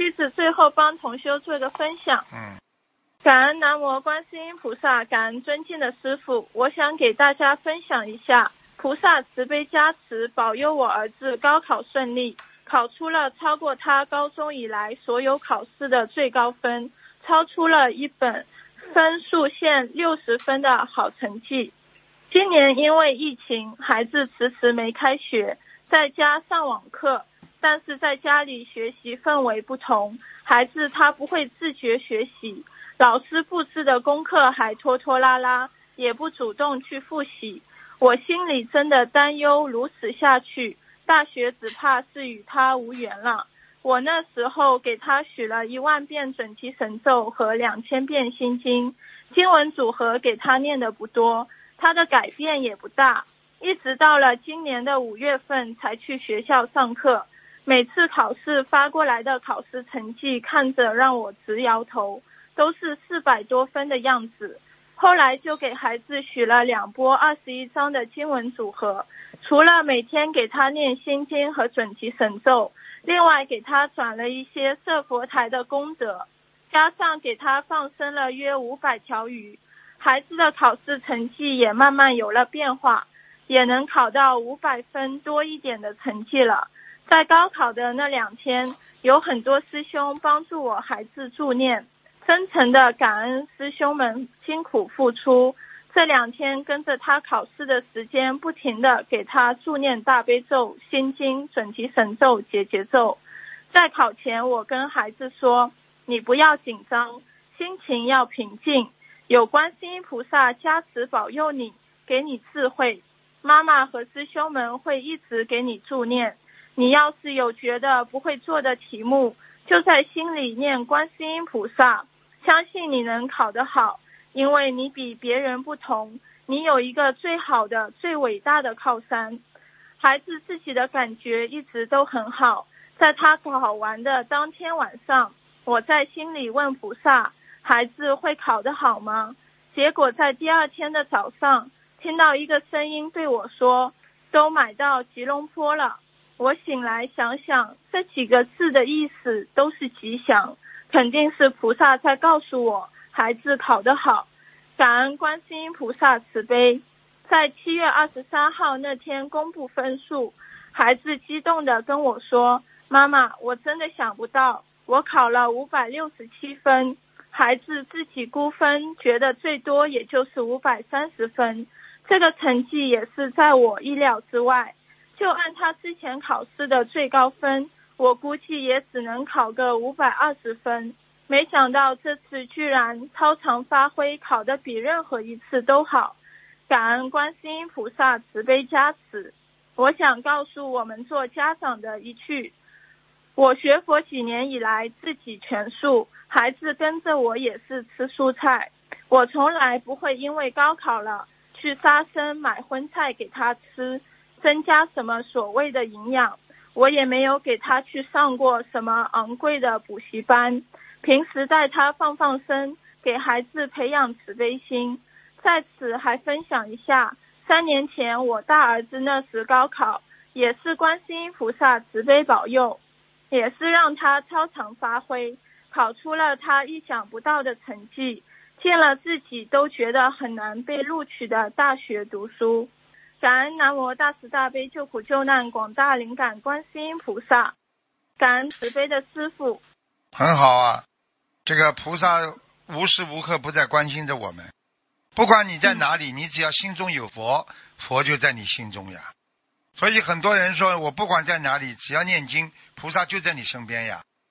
弟子最后帮同修做个分享。感恩南无观世音菩萨，感恩尊敬的师父。我想给大家分享一下，菩萨慈悲加持，保佑我儿子高考顺利，考出了超过他高中以来所有考试的最高分，超出了一本分数线60分的好成绩。今年因为疫情，孩子迟迟没开学，在家上网课，但是在家里学习氛围不同，孩子他不会自觉学习，老师布置的功课还拖拖拉拉，也不主动去复习。我心里真的担忧，如此下去，大学只怕是与他无缘了。我那时候给他许了10000遍准提神咒和2000遍心经，经文组合给他念的不多，他的改变也不大，一直到了今年的5月份才去学校上课。每次考试发过来的考试成绩看着让我直摇头，都是400多分的样子。后来就给孩子许了2波21章的经文组合，除了每天给他念心经和准提神咒，另外给他转了一些设佛台的功德，加上给他放生了约500条鱼。孩子的考试成绩也慢慢有了变化，也能考到500分多一点的成绩了。在高考的那2天，有很多师兄帮助我孩子助念，真诚的感恩师兄们辛苦付出。这2天跟着他考试的时间，不停的给他助念大悲咒、心经、准提神咒、解结咒。在考前我跟孩子说，你不要紧张，心情要平静，有观世音菩萨加持保佑你，给你智慧，妈妈和师兄们会一直给你助念。你要是有觉得不会做的题目，就在心里念观世音菩萨，相信你能考得好，因为你比别人不同，你有一个最好的最伟大的靠山。孩子自己的感觉一直都很好，在他考完的当天晚上，我在心里问菩萨，孩子会考得好吗？结果在第2天的早上，听到一个声音对我说，都买到吉隆坡了。我醒来想想，这几个字的意思都是吉祥，肯定是菩萨在告诉我孩子考得好。感恩观世音菩萨慈悲。在7月23号那天公布分数，孩子激动地跟我说，妈妈，我真的想不到我考了567分。孩子自己估分，觉得最多也就是530分，这个成绩也是在我意料之外。就按他之前考试的最高分，我估计也只能考个520分。没想到这次居然超常发挥，考得比任何一次都好。感恩观世音菩萨慈悲加持。我想告诉我们做家长的一句，我学佛几年以来自己全素，孩子跟着我也是吃蔬菜，我从来不会因为高考了去杀生买荤菜给他吃，增加什么所谓的营养，我也没有给他去上过什么昂贵的补习班，平时带他放生，给孩子培养慈悲心。在此还分享一下，3年前我大儿子那时高考，也是观世音菩萨慈悲保佑，也是让他超常发挥，考出了他意想不到的成绩，进了自己都觉得很难被录取的大学读书。感恩南无大慈大悲救苦救难广大灵感观世音菩萨，感恩慈悲的师父。 很好啊，这个菩萨无时无刻不在关心着我们，不管你在哪里，你只要心中有佛，佛就在你心中呀。所以很多人说，我不管在哪里，只要念经，菩萨就在你身边呀。